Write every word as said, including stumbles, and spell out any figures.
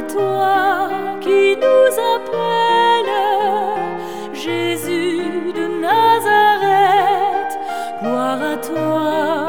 toi qui nous appelle, Jésus de Nazareth, gloire à toi.